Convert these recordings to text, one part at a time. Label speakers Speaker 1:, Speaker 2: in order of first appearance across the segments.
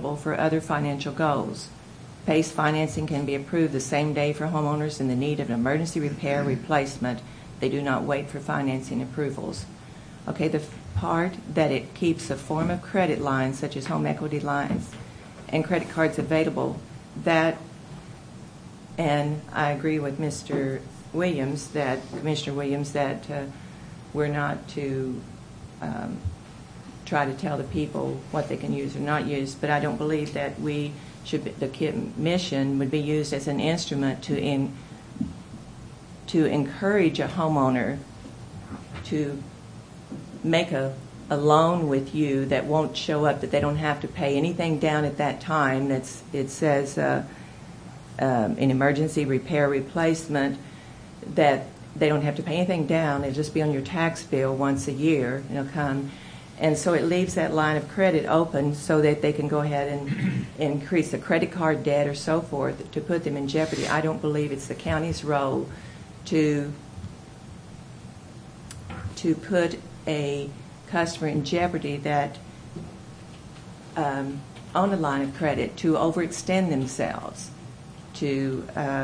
Speaker 1: available for other financial goals. PACE financing can be approved the same day for homeowners in the need of an emergency repair replacement. They do not wait for financing approvals. Okay, the part that it keeps a form of credit lines such as home equity lines and credit cards available, that, and I agree with Mr. Williams, that Commissioner Williams, that we're not to try to tell the people what they can use or not use, but I don't believe that we should be, the commission would be used as an instrument to encourage a homeowner to make a loan with you that won't show up, that they don't have to pay anything down at that time. It says an emergency repair replacement, that they don't have to pay anything down. It'll just be on your tax bill once a year. It'll come. And so it leaves that line of credit open so that they can go ahead and increase the credit card debt or so forth to put them in jeopardy. I don't believe it's the county's role to put a customer in jeopardy that own a line of credit, to overextend themselves, to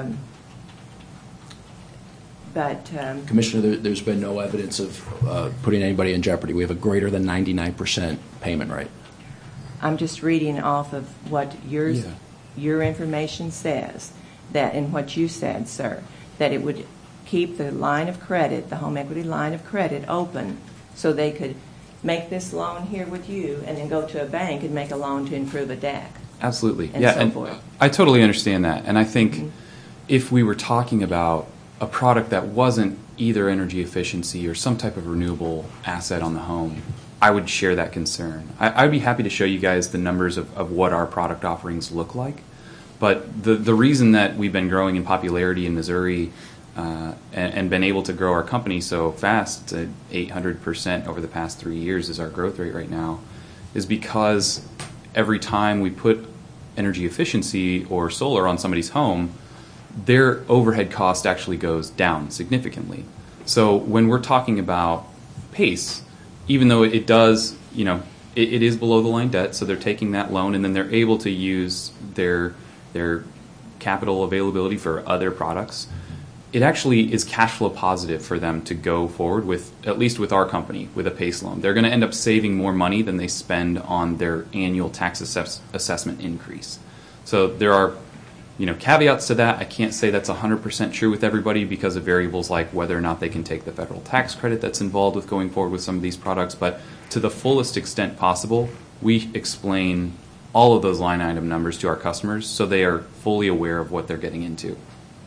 Speaker 2: Commissioner, there's been no evidence of putting anybody in jeopardy. We have a greater than 99% payment rate.
Speaker 1: I'm just reading off of what your information says, that, and what you said, sir, that it would keep the line of credit, the home equity line of credit, open so they could make this loan here with you and then go to a bank and make a loan to improve a DAC.
Speaker 3: Absolutely.
Speaker 1: And
Speaker 3: yeah,
Speaker 1: so
Speaker 3: and
Speaker 1: forth.
Speaker 3: I totally understand that. And I think if we were talking about a product that wasn't either energy efficiency or some type of renewable asset on the home, I would share that concern. I'd be happy to show you guys the numbers of what our product offerings look like. But the reason that we've been growing in popularity in Missouri and been able to grow our company so fast, to 800% over the past 3 years is our growth rate right now, is because every time we put energy efficiency or solar on somebody's home, their overhead cost actually goes down significantly. So when we're talking about PACE, even though it does, it is below the line debt, so they're taking that loan and then they're able to use their capital availability for other products, it actually is cash flow positive for them to go forward with, at least with our company, with a PACE loan. They're going to end up saving more money than they spend on their annual tax assessment increase. So there are caveats to that. I can't say that's 100% true with everybody because of variables like whether or not they can take the federal tax credit that's involved with going forward with some of these products. But to the fullest extent possible, we explain all of those line item numbers to our customers so they are fully aware of what they're getting into.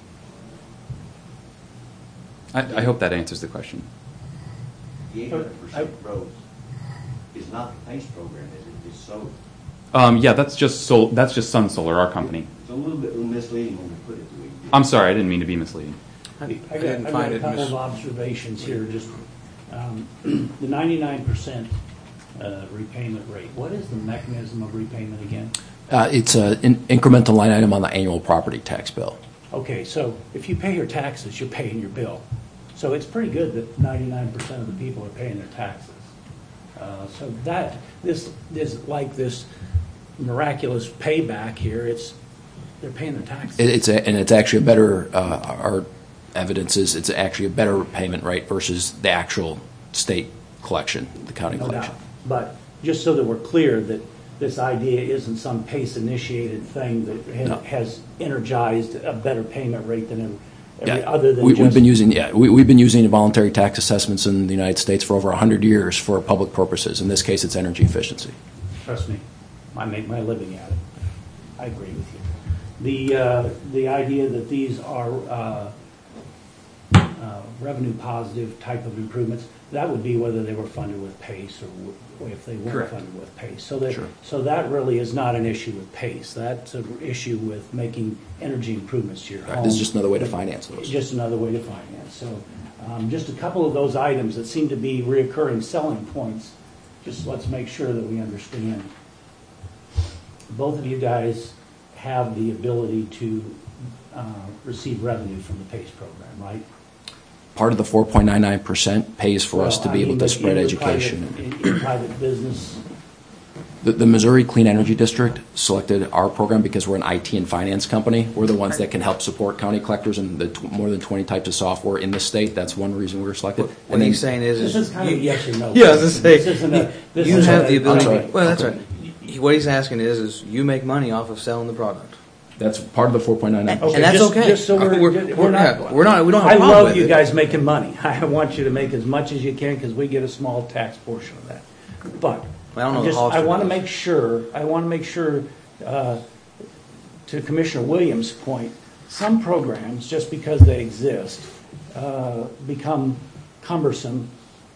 Speaker 3: I hope that answers the question.
Speaker 4: The 800% growth is not the PACE program, is it? It's solar.
Speaker 3: Yeah, that's just Sun Solar, our company.
Speaker 4: It's a little bit misleading when we put it to you.
Speaker 3: I'm sorry, I didn't mean to be misleading.
Speaker 5: I've got a couple of observations here. Just the 99% repayment rate. What is the mechanism of repayment again?
Speaker 2: It's an incremental line item on the annual property tax bill.
Speaker 5: Okay, so if you pay your taxes, you're paying your bill. So it's pretty good that 99% of the people are paying their taxes. So that this is like this miraculous payback here. They're paying their taxes.
Speaker 2: It's actually a better. Our evidence is it's actually a better payment rate versus the actual state collection, the county collection.
Speaker 5: Doubt. But just so that we're clear that this idea isn't some PACE-initiated thing that has energized a better payment rate than other than
Speaker 2: we've been using voluntary tax assessments in the United States for over 100 years for public purposes. In this case, it's energy efficiency.
Speaker 5: Trust me, I make my living at it. I agree with you. The idea that these are revenue positive type of improvements, that would be whether they were funded with PACE or if they weren't
Speaker 3: Correct.
Speaker 5: funded with PACE. So that really is not an issue with PACE. That's an issue with making energy improvements to your home.
Speaker 2: This is just another way to finance those.
Speaker 5: Just another way to finance. So just a couple of those items that seem to be reoccurring selling points. Just let's make sure that we understand. Both of you guys have the ability to receive revenue from the PACE program, right?
Speaker 2: Part of the 4.99% pays for us to be able to spread education.
Speaker 5: In private business,
Speaker 2: The Missouri Clean Energy District selected our program because we're an IT and finance company. We're the ones that can help support county collectors and the more than 20 types of software in the state. That's one reason we were selected.
Speaker 6: What he's saying
Speaker 5: This
Speaker 6: is
Speaker 5: is kind of yes or no.
Speaker 6: Yeah, I was gonna say,
Speaker 5: This isn't a- this
Speaker 6: you
Speaker 5: isn't
Speaker 6: have
Speaker 5: a-
Speaker 6: the ability.
Speaker 2: I'm sorry.
Speaker 6: Well, that's
Speaker 2: Okay.
Speaker 6: right. What he's asking is you make money off of selling the product.
Speaker 2: That's part of the 4.99.
Speaker 5: Okay,
Speaker 6: And that's
Speaker 5: just-
Speaker 6: okay.
Speaker 5: Just so we're not.
Speaker 6: We don't have a
Speaker 5: I
Speaker 6: problem
Speaker 5: love
Speaker 6: with
Speaker 5: you
Speaker 6: it.
Speaker 5: guys making money. I want you to make as much as you can because we get a small tax portion of that. But
Speaker 6: I don't know
Speaker 5: I'm
Speaker 6: the Hollister
Speaker 5: I want to
Speaker 6: does.
Speaker 5: make sure. I want to make sure. To Commissioner Williams' point, some programs, just because they exist, become cumbersome.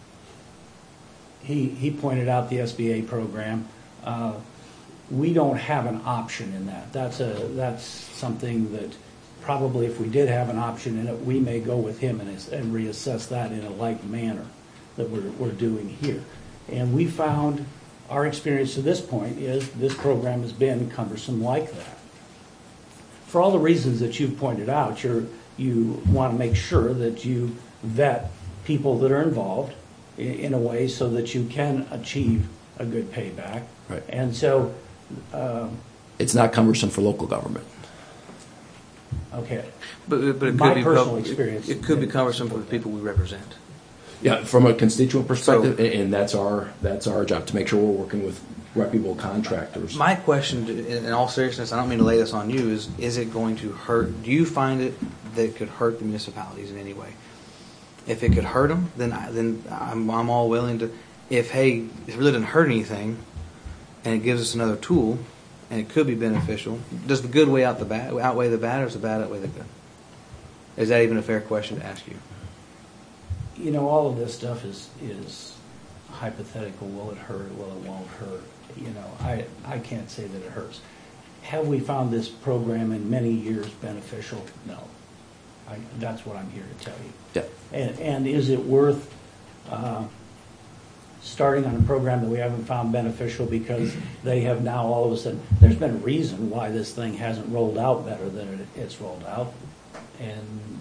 Speaker 5: He pointed out the SBA program. We don't have an option in that. That's something that probably if we did have an option in it, we may go with him and reassess that in a like manner that we're doing here. And we found our experience to this point is this program has been cumbersome like that. For all the reasons that you've pointed out, you want to make sure that you vet people that are involved in a way so that you can achieve a good payback.
Speaker 2: Right.
Speaker 5: And so,
Speaker 2: It's not cumbersome for local government.
Speaker 5: okay.
Speaker 6: But it could
Speaker 5: My
Speaker 6: be
Speaker 5: personal experience.
Speaker 6: It could be cumbersome for the people we represent.
Speaker 2: Yeah, from a constituent perspective,
Speaker 6: So-
Speaker 2: and that's our job to make sure we're working with reputable contractors.
Speaker 6: My question, in all seriousness, I don't mean to lay this on you, is it going to hurt? Do you find it that it could hurt the municipalities in any way? If it could hurt them, then I'm all willing to. If it really doesn't hurt anything, and it gives us another tool, and it could be beneficial, does the good outweigh the bad, or does the bad outweigh the good? Is that even a fair question to ask you?
Speaker 5: You know, all of this stuff is hypothetical. Will it hurt? Will it won't hurt? You know, I can't say that it hurts. Have we found this program in many years beneficial? No. That's what I'm here to tell you.
Speaker 2: Yeah.
Speaker 5: And is it worth starting on a program that we haven't found beneficial because they have now all of a sudden, there's been a reason why this thing hasn't rolled out better than it's rolled out. And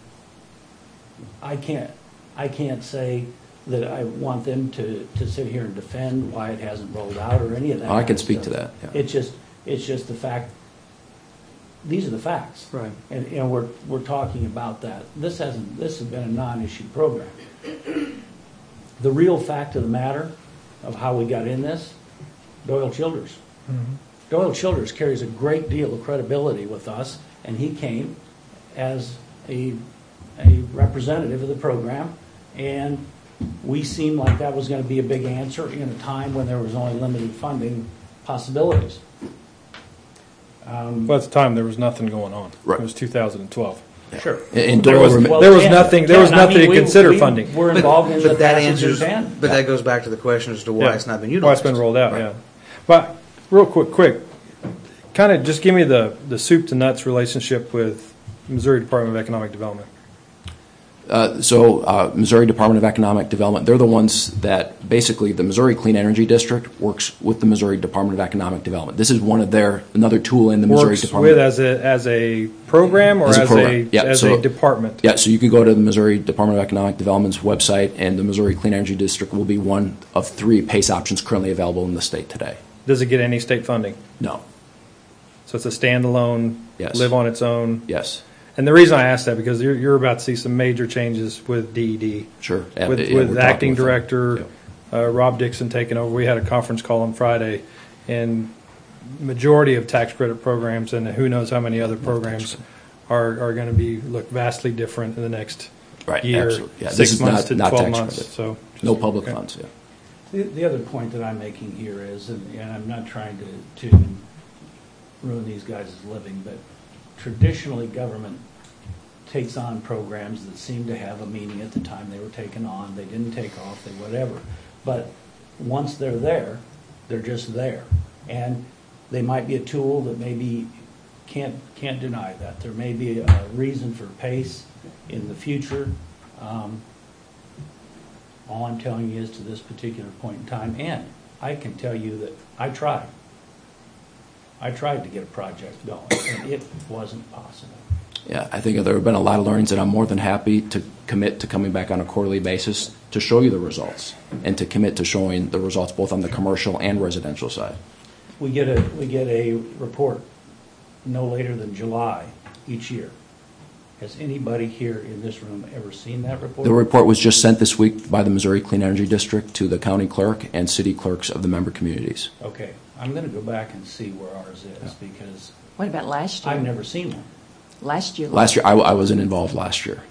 Speaker 5: I can't say that I want them to sit here and defend why it hasn't rolled out or any of that.
Speaker 2: Oh, I
Speaker 5: kind
Speaker 2: can
Speaker 5: of
Speaker 2: speak to
Speaker 5: stuff.
Speaker 2: that, yeah.
Speaker 5: It's just the fact. These are the facts,
Speaker 6: Right.
Speaker 5: And we're talking about that. This has been a non-issue program. The real fact of the matter of how we got in this, Doyle Childers.
Speaker 7: Mm-hmm.
Speaker 5: Doyle Childers carries a great deal of credibility with us, and he came as a representative of the program, and we seemed like that was going to be a big answer in a time when there was only limited funding possibilities.
Speaker 7: Well, at the time, there was nothing going on.
Speaker 2: Right.
Speaker 7: It was 2012.
Speaker 5: Sure.
Speaker 2: And
Speaker 7: There
Speaker 2: Doyle
Speaker 7: was-
Speaker 2: rem-
Speaker 7: there was
Speaker 5: Ken-
Speaker 7: nothing to consider funding.
Speaker 5: We're involved in the
Speaker 6: But that
Speaker 5: passage
Speaker 6: answers.
Speaker 5: of 10.
Speaker 6: But that goes back to the question as to why
Speaker 7: Yeah.
Speaker 6: it's not been
Speaker 7: Why
Speaker 6: utilized.
Speaker 7: it's been rolled out, yeah. But real quick, kind of just give me the soup to nuts relationship with Missouri Department of Economic Development.
Speaker 2: Missouri Department of Economic Development, they're the ones that basically the Missouri Clean Energy District works with the Missouri Department of Economic Development. This is another tool in the Missouri
Speaker 7: Works
Speaker 2: Department.
Speaker 7: with as a program or
Speaker 2: As a
Speaker 7: as
Speaker 2: program, yeah,
Speaker 7: as
Speaker 2: so-
Speaker 7: a department?
Speaker 2: Yeah, so you could go to the Missouri Department of Economic Development's website, and the Missouri Clean Energy District will be one of 3 PACE options currently available in the state today.
Speaker 7: Does it get any state funding?
Speaker 2: No.
Speaker 7: So it's a standalone,
Speaker 2: Yes.
Speaker 7: live on its own?
Speaker 2: Yes.
Speaker 7: And the reason I ask that, because you're about to see some major changes with DED.
Speaker 2: Sure. Yeah,
Speaker 7: With
Speaker 2: yeah, we're talking
Speaker 7: acting
Speaker 2: with them.
Speaker 7: director,
Speaker 2: Yeah.
Speaker 7: Rob Dixon taking over. We had a conference call on Friday, and majority of tax credit programs, and who knows how many other programs, are going to look vastly different in the next
Speaker 2: Right,
Speaker 7: year,
Speaker 2: absolutely. Yeah, this
Speaker 7: 6
Speaker 2: is
Speaker 7: months to
Speaker 2: not
Speaker 7: 12
Speaker 2: tax
Speaker 7: months.
Speaker 2: credit.
Speaker 7: So
Speaker 2: No public
Speaker 7: okay.
Speaker 2: funds, yeah.
Speaker 5: The other point that I'm making here is, and I'm not trying to ruin these guys' living, but traditionally government takes on programs that seem to have a meaning at the time they were taken on. They didn't take off, they whatever. But once they're there, they're just there. And they might be a tool that maybe can't deny that. There may be a reason for PACE in the future. All I'm telling you is to this particular point in time, and I can tell you that I tried to get a project going, and it wasn't possible.
Speaker 2: Yeah, I think there have been a lot of learnings, and I'm more than happy to commit to coming back on a quarterly basis to show you the results and to commit to showing the results both on the commercial and residential side.
Speaker 5: We get a report no later than July each year. Has anybody here in this room ever seen that report?
Speaker 2: The report was just sent this week by the Missouri Clean Energy District to the county clerk and city clerks of the member communities.
Speaker 5: Okay, I'm going to go back and see where ours is because
Speaker 1: What about last year?
Speaker 5: I've never seen one.
Speaker 1: Last year.
Speaker 2: Last year, I wasn't involved last year.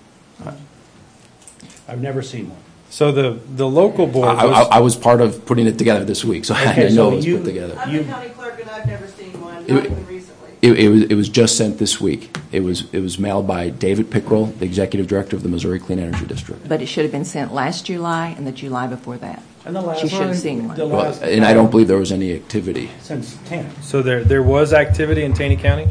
Speaker 5: I've never seen one.
Speaker 7: So the local board
Speaker 2: I was part of putting it together this week, so
Speaker 5: Okay,
Speaker 2: I know
Speaker 5: so
Speaker 2: it was
Speaker 5: you-
Speaker 2: put together.
Speaker 8: I'm the county clerk and I've never seen one, not even recently.
Speaker 2: It was just sent this week. It was mailed by David Pickrell, the executive director of the Missouri Clean Energy District.
Speaker 1: But it should have been sent last July and the July before that.
Speaker 5: And the last
Speaker 1: She should have seen one.
Speaker 5: the
Speaker 2: Well,
Speaker 5: last-
Speaker 2: and I don't believe there was any activity.
Speaker 5: Since 10.
Speaker 7: So there was activity in Taney County?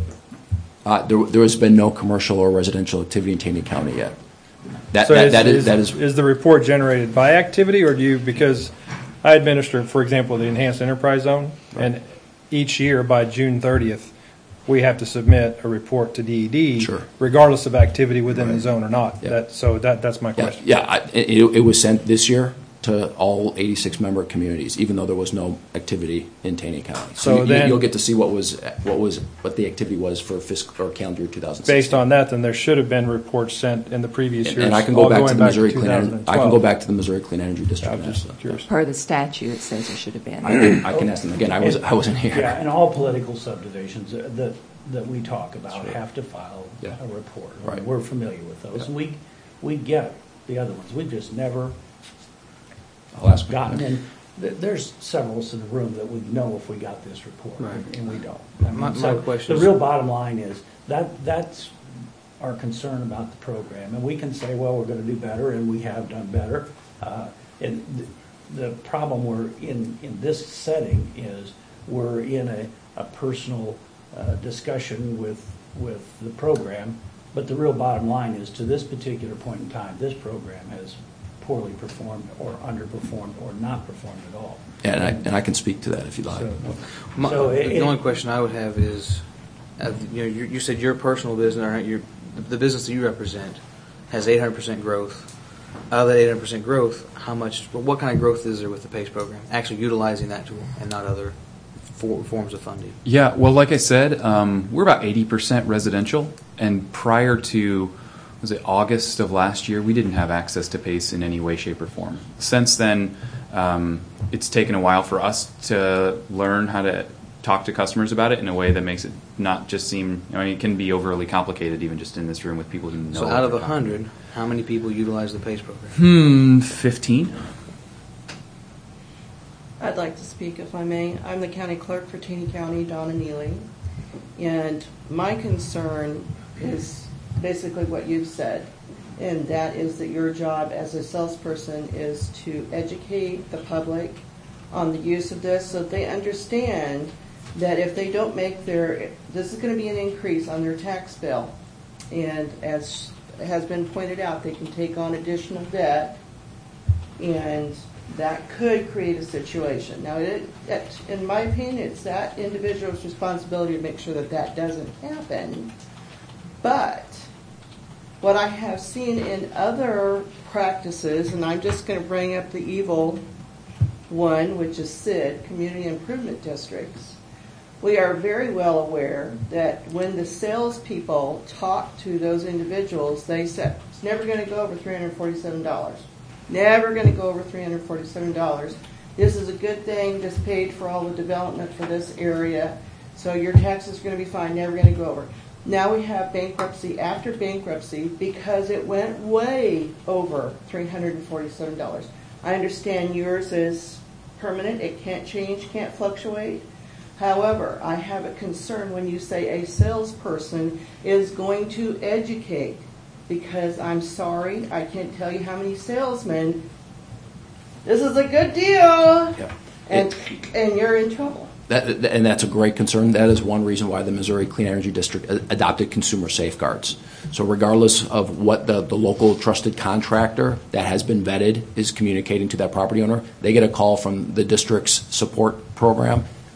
Speaker 2: There has been no commercial or residential activity in Taney County yet.
Speaker 7: So
Speaker 2: That is
Speaker 7: is the report generated by activity, or do you, because I administer, for example, the Enhanced Enterprise Zone, and each year by June 30th, we have to submit a report to DED,
Speaker 2: Sure.
Speaker 7: regardless of activity within the zone or not.
Speaker 2: Yeah.
Speaker 7: That's my question.
Speaker 2: It was sent this year to all 86 member communities, even though there was no activity in Taney County.
Speaker 7: So then-
Speaker 2: you'll get to see what the activity was for fiscal or calendar year 2016.
Speaker 7: Based on that, then there should have been reports sent in the previous years.
Speaker 2: And I can go
Speaker 7: all
Speaker 2: back to
Speaker 7: going
Speaker 2: the Missouri Clean Energy.
Speaker 7: 2012.
Speaker 2: I can go back to the Missouri Clean Energy District.
Speaker 7: I'm
Speaker 2: and
Speaker 7: just
Speaker 2: ask them.
Speaker 7: curious.
Speaker 1: Per the statute, it says it should have been.
Speaker 2: I can ask them again. I wasn't here.
Speaker 5: Yeah, and all political subdivisions that we talk about
Speaker 2: Sure.
Speaker 5: have to file
Speaker 2: Yeah.
Speaker 5: a report.
Speaker 2: Right.
Speaker 5: We're familiar with those.
Speaker 2: Yeah.
Speaker 5: And we get the other ones. We've just never
Speaker 2: I'll ask.
Speaker 5: gotten in. There's several of us in the room that would know if we got this report,
Speaker 6: Right.
Speaker 5: and we don't. I mean,
Speaker 6: My
Speaker 5: so
Speaker 6: question
Speaker 5: the
Speaker 6: is-
Speaker 5: real bottom line is that's our concern about the program, and we can say, well, we're going to do better, and we have done better. And the problem we're in this setting is we're in a personal discussion with the program, but the real bottom line is, to this particular point in time, this program has poorly performed or underperformed or not performed at all.
Speaker 2: And I can speak to that if you'd like.
Speaker 6: The only question I would have is, you said your personal business, or the business that you represent, has 800% growth. Out of that 800% growth, what kind of growth is there with the PACE program? Actually utilizing that tool and not other forms of funding.
Speaker 3: Yeah, well, like I said, we're about 80% residential, and prior to, was it August of last year, we didn't have access to PACE in any way, shape, or form. Since then, it's taken a while for us to learn how to talk to customers about it in a way that makes it not just seem, it can be overly complicated even just in this room with people who know.
Speaker 6: So out of 100, how many people utilize the PACE program?
Speaker 3: 15.
Speaker 8: I'd like to speak if I may. I'm the county clerk for Taney County, Donna Neely. And my concern is basically what you've said. And that is that your job as a salesperson is to educate the public on the use of this so they understand that if they don't make this is going to be an increase on their tax bill. And as has been pointed out, they can take on additional debt, and that could create a situation. Now, in my opinion, it's that individual's responsibility to make sure that doesn't happen. But what I have seen in other practices, and I'm just going to bring up the evil one, which is CID, Community Improvement Districts. We are very well aware that when the salespeople talk to those individuals, they said, it's never going to go over $347. Never going to go over $347. This is a good thing. Just paid for all the development for this area. So your taxes are going to be fine. Never going to go over. Now we have bankruptcy after bankruptcy because it went way over $347. I understand yours is permanent. It can't change, can't fluctuate. However, I have a concern when you say a salesperson is going to educate, because I'm sorry, I can't tell you how many salesmen, this is a good deal,
Speaker 2: Yeah.
Speaker 8: and you're in trouble.
Speaker 2: And that's a great concern. That is one reason why the Missouri Clean Energy District adopted consumer safeguards. So regardless of what the local trusted contractor that has been vetted is communicating to that property owner, they get a call from the district's support program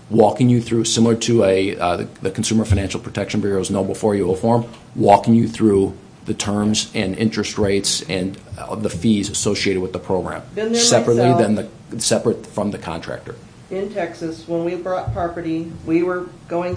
Speaker 2: walking you through, similar to the Consumer Financial Protection Bureau's Know Before You Owe form, walking you through the terms and interest rates and the fees associated with the program.
Speaker 8: Been there
Speaker 2: Separately
Speaker 8: myself.
Speaker 2: separate from the contractor.
Speaker 8: In Texas, when we bought property, we were going